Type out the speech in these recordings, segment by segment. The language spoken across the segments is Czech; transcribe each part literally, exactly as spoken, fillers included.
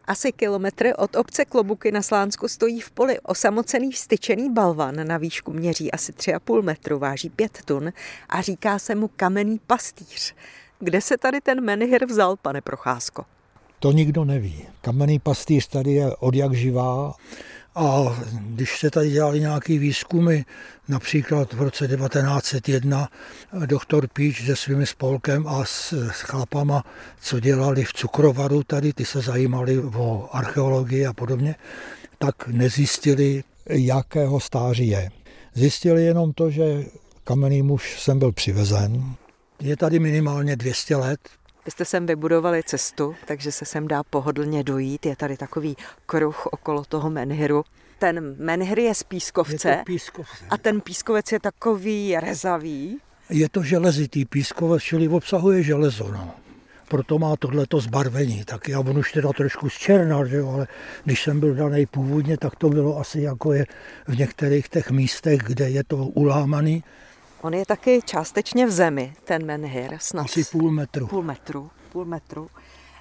Asi kilometr od obce Klobuky na Slánsku stojí v poli osamocený vztyčený balvan, na výšku měří asi tři a půl metru, váží pět tun a říká se mu Kamenný pastýř. Kde se tady ten menhir vzal, pane Procházko? To nikdo neví. Kamenný pastýř tady je odjak živá a když se tady dělali nějaký výzkumy, například v roce devatenáct set jedna doktor Píč se svým spolkem a s, s chlapama, co dělali v cukrovaru tady, ty se zajímali o archeologii a podobně, tak nezjistili, jakého stáří je. Zjistili jenom to, že kamenný muž sem byl přivezen. Je tady minimálně dvě stě let. Vy jste sem vybudovali cestu, takže se sem dá pohodlně dojít. Je tady takový kruh okolo toho menhiru. Ten menhir je z pískovce, je to pískovce. A ten pískovec je takový rezavý. Je to železitý pískovec, čili obsahuje železo. No. Proto má tohleto zbarvení. Tak já on už teda trošku zčernal, že jo, ale když jsem byl daný původně, tak to bylo asi jako je v některých těch místech, kde je to ulámaný. On je taky částečně v zemi, ten menhir, snad. Asi půl metru. Půl metru, půl metru.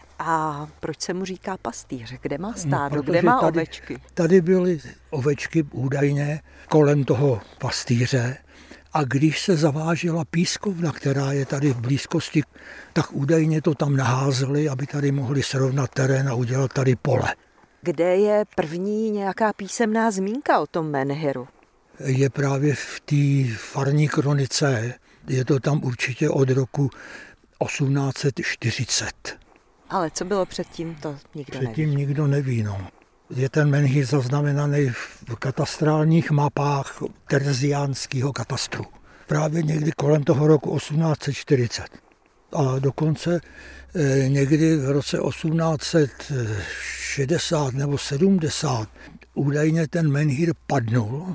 A proč se mu říká pastýř? Kde má stádo, no, kde má tady, ovečky? Tady byly ovečky údajně kolem toho pastýře a když se zavážela pískovna, která je tady v blízkosti, tak údajně to tam naházeli, aby tady mohli srovnat terén a udělat tady pole. Kde je první nějaká písemná zmínka o tom menhiru? Je právě v té farní kronice, je to tam určitě od roku osmnáct set čtyřicet. Ale co bylo předtím, to nikdo předtím neví. Předtím nikdo neví, no. Je ten menhir zaznamenaný v katastrálních mapách terziánského katastru. Právě někdy kolem toho roku osmnáct set čtyřicet. A dokonce eh, někdy v roce osmnáct set šedesát nebo sedmdesát údajně ten menhir padnul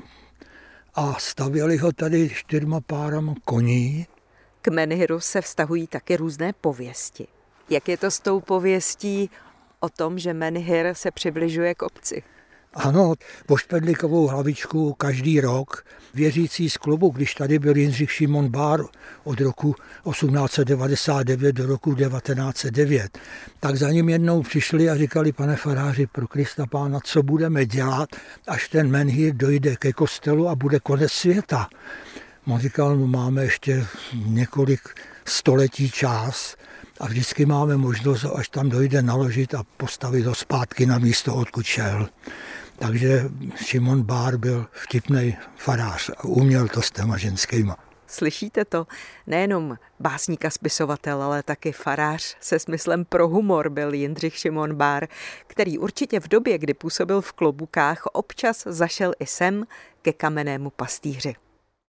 a stavěli ho tady čtyřma párama koní. K menhiru se vztahují taky různé pověsti. Jak je to s tou pověstí o tom, že menhir se přibližuje k obci? Ano, po špendlíkovou hlavičku každý rok věřící z klubu, když tady byl Jindřich Šimon Bár od roku osmnáct set devadesát devět do roku devatenáct set devět, tak za ním jednou přišli a říkali, pane faráři, pro Krista Pána, co budeme dělat, až ten menhir dojde ke kostelu a bude konec světa. On říkal, no, máme ještě několik století čas a vždycky máme možnost, až tam dojde, naložit a postavit ho zpátky na místo, odkud šel. Takže Šimon Bár byl vtipnej farář a uměl to s těma ženskýma. Slyšíte to? Nejenom básník a spisovatel, ale taky farář se smyslem pro humor byl Jindřich Šimon Bár, který určitě v době, kdy působil v Klobukách, občas zašel i sem ke Kamennému pastýři.